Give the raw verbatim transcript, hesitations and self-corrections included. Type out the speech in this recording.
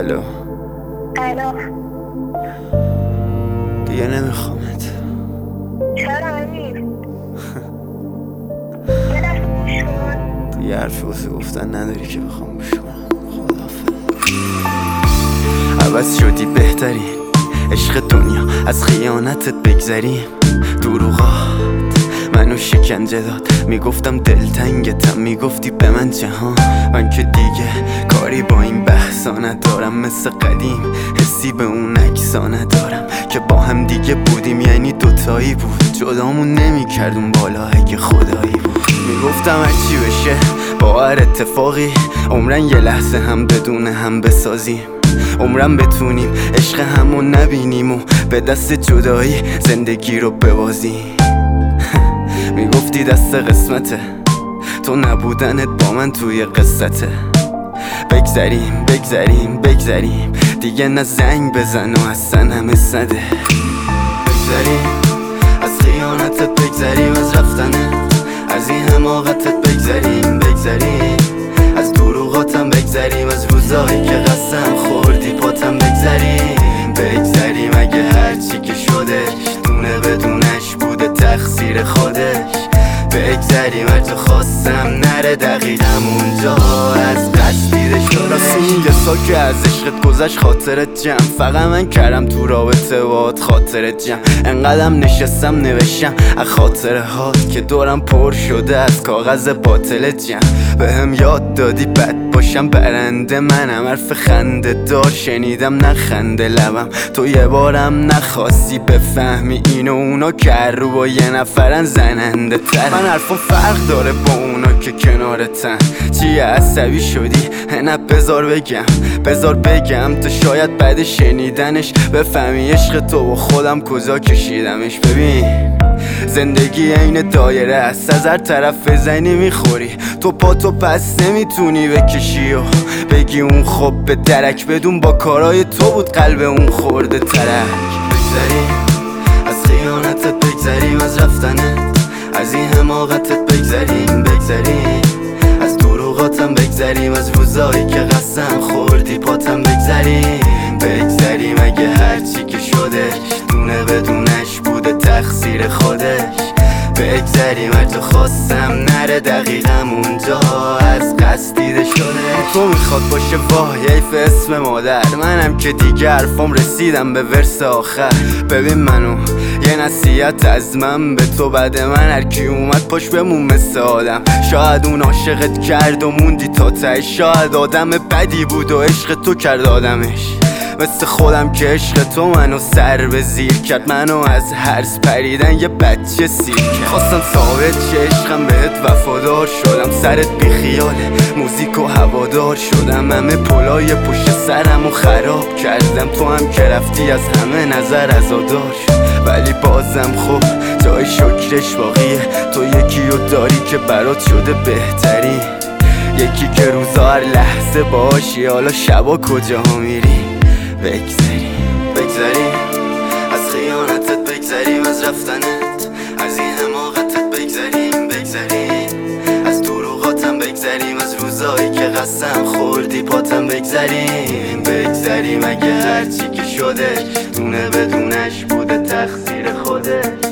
الو الو دیگه نمیخوامت. چرا امیر؟ یه دست گوش کن. دیگه حرفی واسه گفتن نداری که بخوام گوش کنم. خداحافظ. عوض شدی بهترین عشق دنیا، از خیانتت بگذریم. دروغات منو شکنجه داد، میگفتم دلتنگتم، میگفتی به من جهان. من که دیگه کاری با این بحثا ندارم، مثل قدیم حسی به اون عکسا ندارم که با هم دیگه بودیم، یعنی دوتایی بود، جدامون نمیکرد اون بالا اگه خدایی بود. میگفتم هرچی بشه با هر اتفاقی، عمرن یه لحظه هم بدون هم بسازیم، عمرم بتونیم عشق همون نبینیم و به دست جدایی زندگی رو ببازیم. میگفتی دست قسمته، تو نبودنت با من توی قصته. بگذریم بگذریم بگذریم دیگه، نه زنگ بزن و اصلا همه سده. بگذریم از خیانتت، بگذریم از رفتنت، از این حماقتت بگذریم بگذریم از دروغاتم، بگذریم از روزایی که قسم خوردی پاتم، بگذریم بگذریم اگه هرچی که شدش دونه بدونش بوده تقصیر خودش. بگذریم هر تو خواستم نره دقیقم اونجا از قصد دیده شده. راست میگه ساکه از عشقت گذشت خاطرت جمع، فقط من کردم تو رابطه باد خاطرت جمع. انقدرم نشستم نوشتم از خاطره هات که دورم پر شده از کاغذ باطل جمع. به هم یاد دادی بد باشم برنده منم، حرف خنده دار شنیدم نخنده لبم. تو یه بارم نخواستی بفهمی اینو اونا که رو با یه نفرن زننده تر. من حرفم فرق داره با اونا که کنارتن. چیه عصبی شدی؟ نه بذار بگم بذار بگم تو شاید بعد شنیدنش بفهمی عشق تو با خودم کجا کشیدمش. ببین زندگی این دایره است، از هر طرف بزنی میخوری، تو پا تو پس نمیتونی بکشی و بگی اون خب به درک، بدون با کارای تو بود قلب اون خورده ترک. بگذریم از خیانتت، بگذریم از رفتنت، از این حماقتت بگذریم بگذریم از دروغاتم، بگذریم از روزایی که قسم خوردی پاتم، بگذریم بگذریم اگه هرچی که شدش دونه بدونش بوده تقصیر خودش. بگذریم هر تو خواستم نره دقیقم اونجا از قصد دیده شده. تو میخواد باشه وای حیف اسم مادر، منم که دیگه حرفام رسیدم به ورس آخر. ببین منو یه نصیحت از من به تو، بعد من هرکی اومد پاش بمون مثل آدم. شاید اون عاشقت کرد و موندی تا ته، شاید آدم بدی بود و عشق تو کرد آدمش. مثل خودم که عشق تو منو سر به زیر کرد، منو از هرس پریدن یه بچه سیر کرد. خواستم ثابت شه عشقم بهت وفادار شدم، سرت بی خیاله موزیک و هوادار شدم، همه پلای پشت سرمو خراب کردم. تو هم که رفتی از همه نظر عزادار شد، ولی بازم خب جای شکرش باقیه. تو یکی رو داری که برات شده بهترین، یکی که روزا هر لحظه باشی، حالا شبا کجا میری. بگذریم بگذریم از خیانتت، بگذریم از رفتنت، از این حماقتت بگذریم بگذریم از دروغاتم، بگذریم از روزایی که قسم خوردی پاتم، بگذریم بگذریم اگه هرچی که شده دونه بدونش بوده تقصیر خودش.